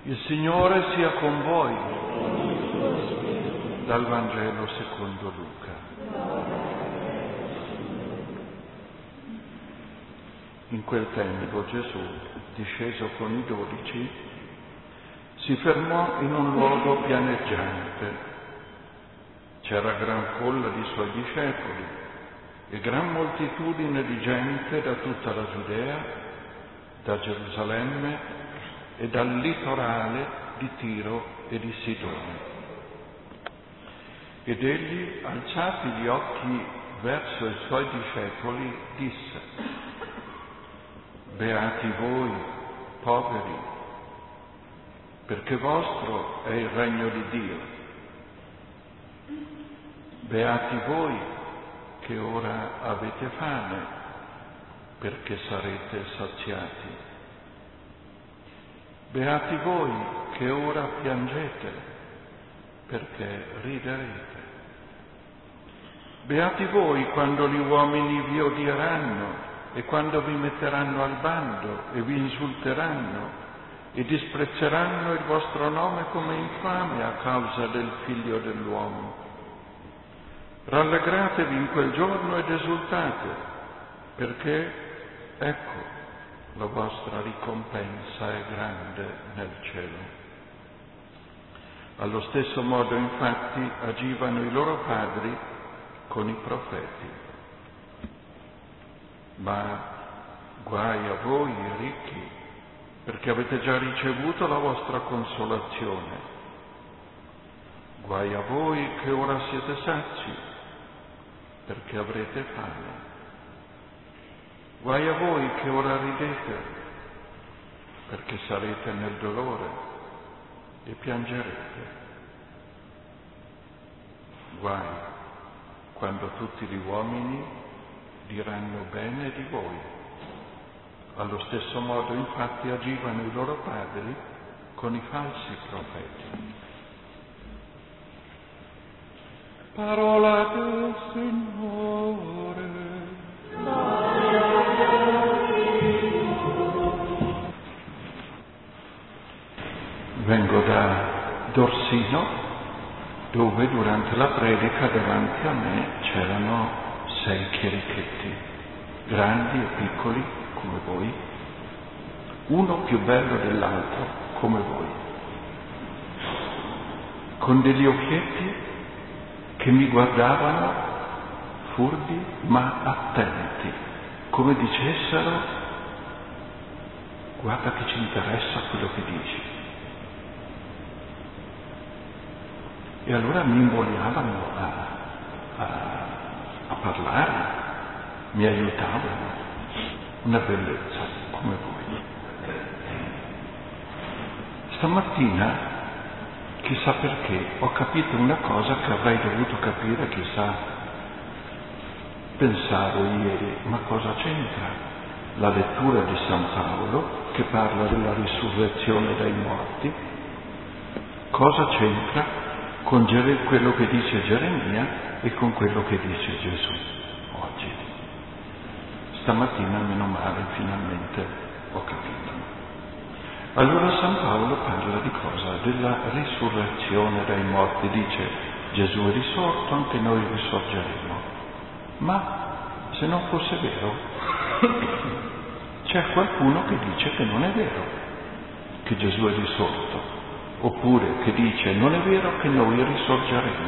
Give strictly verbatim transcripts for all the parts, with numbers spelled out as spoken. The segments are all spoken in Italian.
Il Signore sia con voi. Dal Vangelo secondo Luca. In quel tempo Gesù, disceso con i dodici, si fermò in un luogo pianeggiante. C'era gran folla di suoi discepoli e gran moltitudine di gente da tutta la Giudea, da Gerusalemme e dal litorale di Tiro e di Sidone. Ed egli, alzati gli occhi verso i suoi discepoli, disse: Beati voi, poveri, perché vostro è il regno di Dio. Beati voi che ora avete fame, perché sarete saziati. Beati voi che ora piangete, perché riderete. Beati voi quando gli uomini vi odieranno e quando vi metteranno al bando e vi insulteranno e disprezzeranno il vostro nome come infame a causa del Figlio dell'uomo. Rallegratevi in quel giorno ed esultate, perché, ecco, la vostra ricompensa è grande nel cielo. Allo stesso modo, infatti, agivano i loro padri con i profeti. Ma guai a voi, ricchi, perché avete già ricevuto la vostra consolazione. Guai a voi che ora siete sazi, perché avrete fame. Guai a voi che ora ridete, perché sarete nel dolore e piangerete. Guai quando tutti gli uomini diranno bene di voi. Allo stesso modo, infatti, agivano i loro padri con i falsi profeti. Parola del Signore. Vengo da Dorsino, dove durante la predica davanti a me c'erano sei chierichetti, grandi e piccoli come voi, uno più bello dell'altro come voi, con degli occhietti che mi guardavano furbi ma attenti, come dicessero: guarda che ci interessa quello che dici. E allora mi invogliavano a, a, a parlare, mi aiutavano, una bellezza come voi. Stamattina, chissà perché, ho capito una cosa che avrei dovuto capire, chissà, pensavo ieri, ma cosa c'entra la lettura di San Paolo, che parla della risurrezione dai morti? Cosa c'entra con quello che dice Geremia e con quello che dice Gesù oggi? Stamattina, meno male, finalmente ho capito. Allora San Paolo parla di cosa? Della risurrezione dai morti. Dice: Gesù è risorto, anche noi risorgeremo. Ma se non fosse vero, c'è qualcuno che dice che non è vero, che Gesù è risorto. Oppure che dice: non è vero che noi risorgeremo.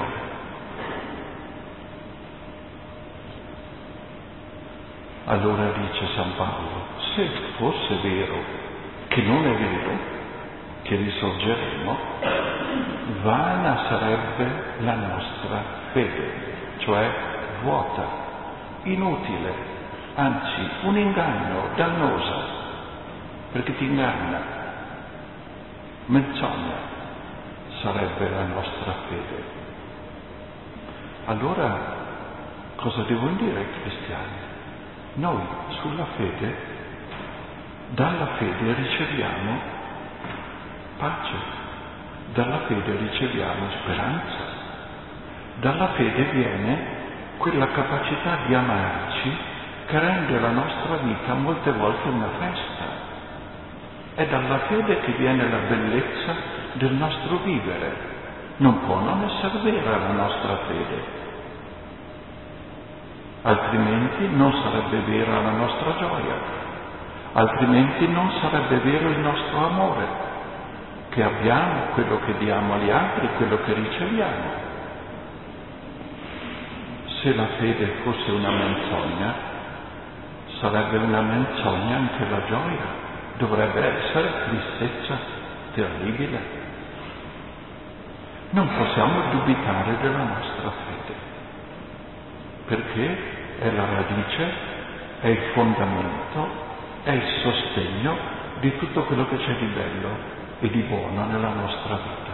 Allora dice San Paolo: se fosse vero che non è vero che risorgeremo, vana sarebbe la nostra fede, cioè vuota, inutile, anzi un inganno, dannosa, perché ti inganna. Menzogna sarebbe la nostra fede. Allora cosa devono dire i cristiani? Noi sulla fede, dalla fede riceviamo pace, dalla fede riceviamo speranza, dalla fede viene quella capacità di amarci che rende la nostra vita molte volte una festa. È dalla fede che viene la bellezza del nostro vivere. Non può non essere vera la nostra fede, altrimenti non sarebbe vera la nostra gioia, altrimenti non sarebbe vero il nostro amore che abbiamo, quello che diamo agli altri, quello che riceviamo. Se la fede fosse una menzogna, sarebbe una menzogna anche la gioia, dovrebbe essere tristezza terribile. Non possiamo dubitare della nostra fede, perché è la radice, è il fondamento, è il sostegno di tutto quello che c'è di bello e di buono nella nostra vita.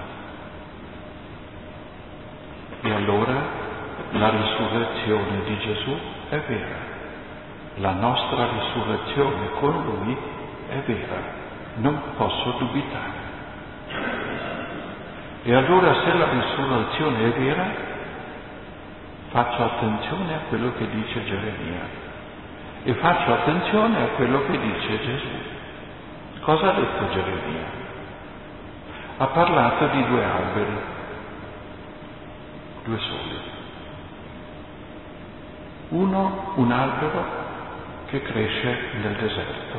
E allora la risurrezione di Gesù è vera, la nostra risurrezione con Lui è vera, non posso dubitare. E allora se la risurrezione è vera, faccio attenzione a quello che dice Geremia e faccio attenzione a quello che dice Gesù. Cosa ha detto Geremia? Ha parlato di due alberi, due soli. Uno, un albero che cresce nel deserto,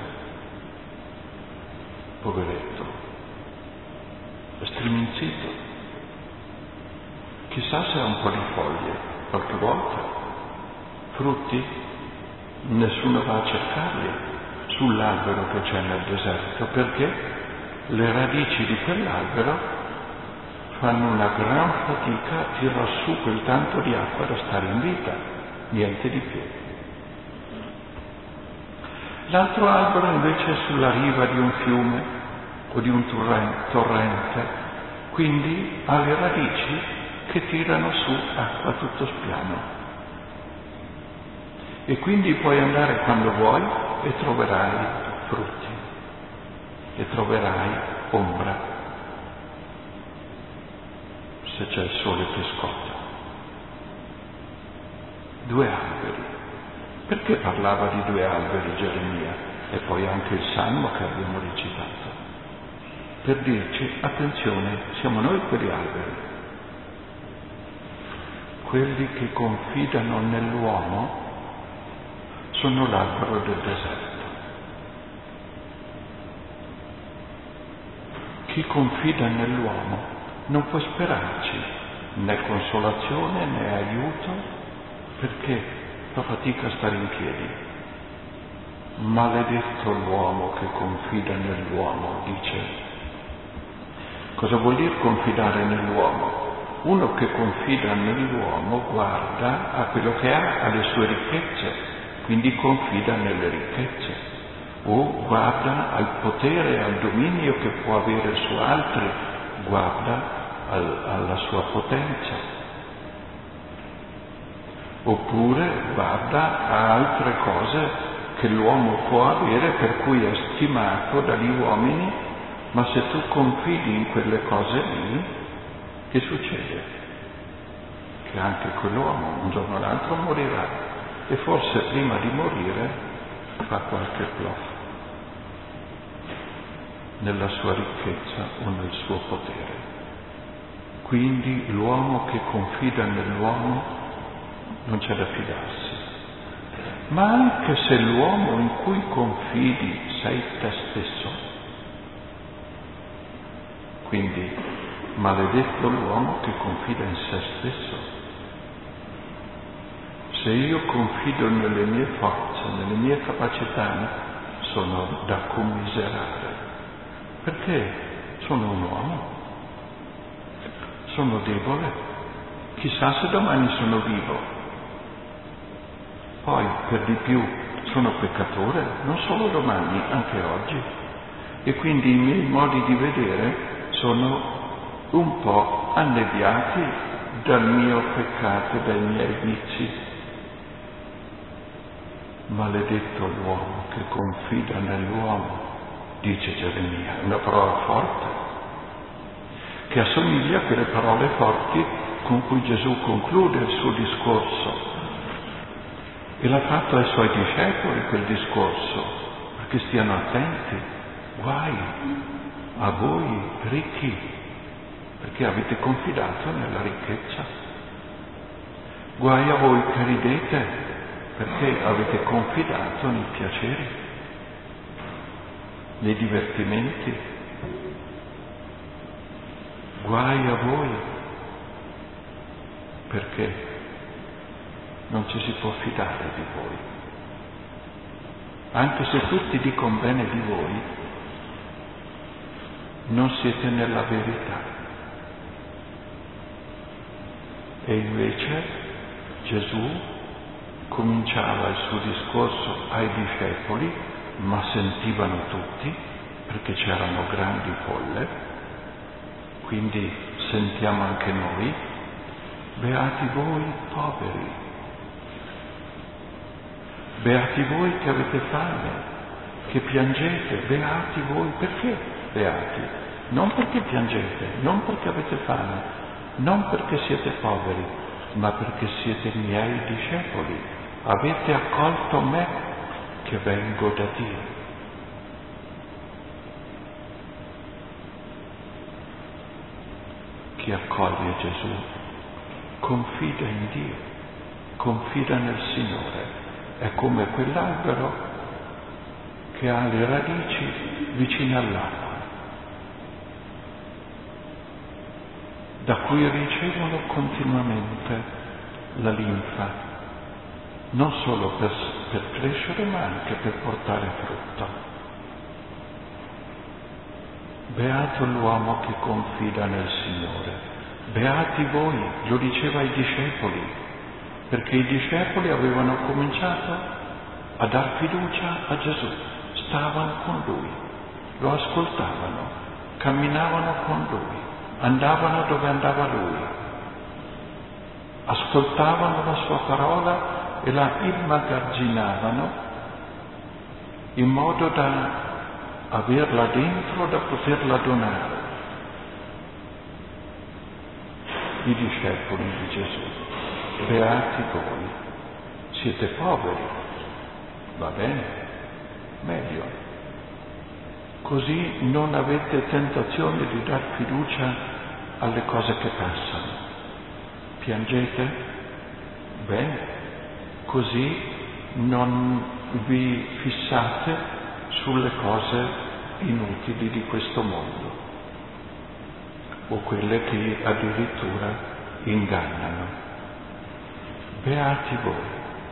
poveretto, striminzito, chissà se ha un po' di foglie, qualche volta, frutti, nessuno va a cercarli sull'albero che c'è nel deserto, perché le radici di quell'albero fanno una gran fatica a tirare su quel tanto di acqua da stare in vita, niente di più. L'altro albero invece è sulla riva di un fiume o di un torrente, quindi ha le radici che tirano su acqua tutto spiano. E quindi puoi andare quando vuoi e troverai frutti, e troverai ombra, se c'è il sole che scotta. Due alberi. Perché parlava di due alberi Geremia? E poi anche il Salmo che abbiamo recitato. Per dirci, attenzione, siamo noi quegli alberi, quelli che confidano nell'uomo sono l'albero del deserto. Chi confida nell'uomo non può sperarci né consolazione né aiuto, perché fa fatica a stare in piedi. Maledetto l'uomo che confida nell'uomo, dice. Cosa vuol dire confidare nell'uomo? Uno che confida nell'uomo guarda a quello che ha, alle sue ricchezze, quindi confida nelle ricchezze, o guarda al potere e al dominio che può avere su altri, guarda al, alla sua potenza, oppure guarda a altre cose che l'uomo può avere per cui è stimato dagli uomini. Ma se tu confidi in quelle cose lì, che succede? Che anche quell'uomo un giorno o l'altro morirà e forse prima di morire fa qualche bluff nella sua ricchezza o nel suo potere. Quindi l'uomo che confida nell'uomo non c'è da fidarsi. Ma anche se l'uomo in cui confidi sei te stesso, quindi maledetto l'uomo che confida in se stesso. Se io confido nelle mie forze, nelle mie capacità, sono da commiserare, perché sono un uomo, sono debole, chissà se domani sono vivo. Poi, per di più, sono peccatore, non solo domani, anche oggi. E quindi i miei modi di vedere sono un po' annebbiati dal mio peccato, dai miei vizi. Maledetto l'uomo che confida nell'uomo, dice Geremia, una parola forte, che assomiglia a quelle parole forti con cui Gesù conclude il suo discorso. E l'ha fatto ai suoi discepoli quel discorso, perché stiano attenti. guai a voi ricchi, perché avete confidato nella ricchezza. Guai a voi che ridete, perché avete confidato nei piaceri, nei divertimenti. Guai a voi, perché non ci si può fidare di voi. Anche se tutti dicono bene di voi, non siete nella verità. E invece Gesù cominciava il suo discorso ai discepoli, ma sentivano tutti, perché c'erano grandi folle, quindi sentiamo anche noi: beati voi poveri, beati voi che avete fame, che piangete, beati voi. Perché beati? Non perché piangete, non perché avete fame, non perché siete poveri, ma perché siete miei discepoli. Avete accolto me che vengo da Dio. Chi accoglie Gesù confida in Dio, confida nel Signore. È come quell'albero che ha le radici vicine all'acqua, da cui ricevono continuamente la linfa, non solo per, per crescere, ma anche per portare frutto. Beato l'uomo che confida nel Signore. Beati voi, lo diceva ai discepoli, perché i discepoli avevano cominciato a dar fiducia a Gesù, stavano con Lui, lo ascoltavano, camminavano con Lui, andavano dove andava Lui, ascoltavano la sua parola e la immagazzinavano in modo da averla dentro, da poterla donare. I discepoli di Gesù. Beati voi, siete poveri, va bene, meglio. Così non avete tentazione di dar fiducia alle cose che passano. Piangete? Bene, così non vi fissate sulle cose inutili di questo mondo, o quelle che addirittura ingannano. Beati voi,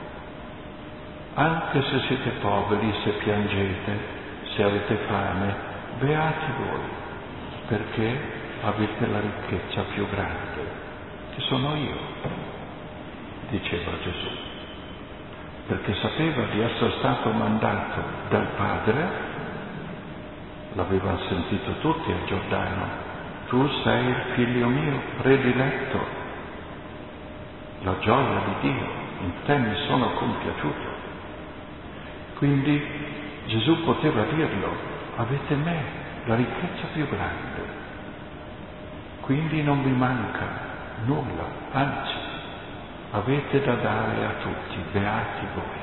anche se siete poveri, se piangete, se avete fame, beati voi, perché avete la ricchezza più grande, che sono io, diceva Gesù, perché sapeva di essere stato mandato dal Padre, l'avevano sentito tutti a Giordano: tu sei il figlio mio prediletto, la gioia di Dio, in te mi sono compiaciuto. Quindi Gesù poteva dirlo: avete me, la ricchezza più grande, quindi non vi manca nulla, anzi avete da dare a tutti, beati voi.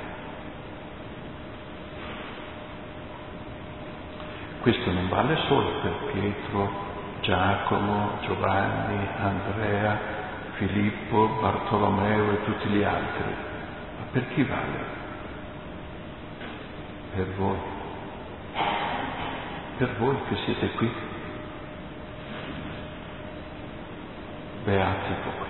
Questo non vale solo per Pietro, Giacomo, Giovanni, Andrea, Filippo, Bartolomeo e tutti gli altri, ma per chi vale? Per voi, per voi che siete qui. Beati voi,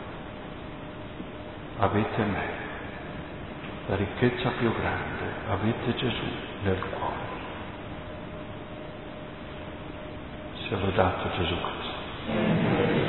avete me, la ricchezza più grande, avete Gesù nel cuore. Sia lodato Gesù Cristo.